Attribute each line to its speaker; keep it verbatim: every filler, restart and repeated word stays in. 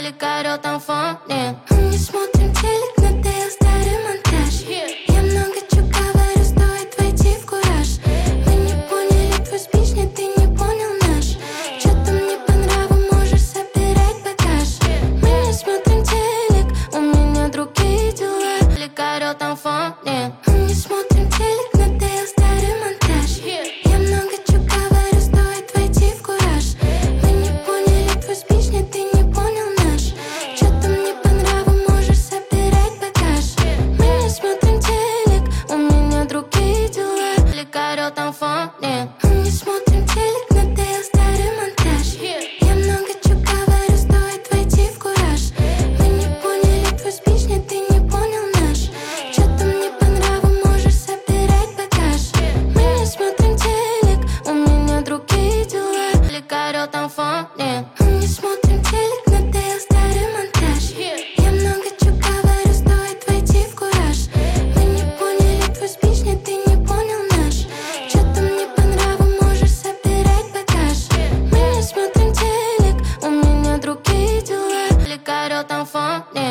Speaker 1: Лекарё там фоне. Мы не смотрим телек, надоел старый монтаж. Я много чё говорю, стоит войти в кураж. Мы не поняли твой спич, нет, ты не понял наш. Чё-то мне по нраву, можешь собирать багаж. Мы не смотрим телек, у меня другие дела. Лекарё там фоне. Мы не смотрим телек, надоел старый монтаж. Я много чё говорю, стоит войти в кураж. Мы не поняли твой спич, нет, ты не понял наш. Чё-то мне по нраву, можешь собирать багаж. Мы не смотрим телек, у меня другие дела. Лекарё там фоне. Мы не смотрим телек, надоел старый монтаж. Я много чё говорю, стоит войти в кураж. Мы не поняли твой спич, нет, ты не понял наш. Чё-то мне по нраву, можешь собирать багаж. Мы не смотрим телек, у меня другие дела. Лекарё там фоне. Мы не смотрим телек, надоел старый монтаж. Я много чё говорю, стоит войти в кураж. Мы не поняли твой спич, нет, ты не понял наш. Чё-то мне по нраву, можешь собирать багаж. Мы не смотрим телек, у меня другие дела. Лекарё там фоне.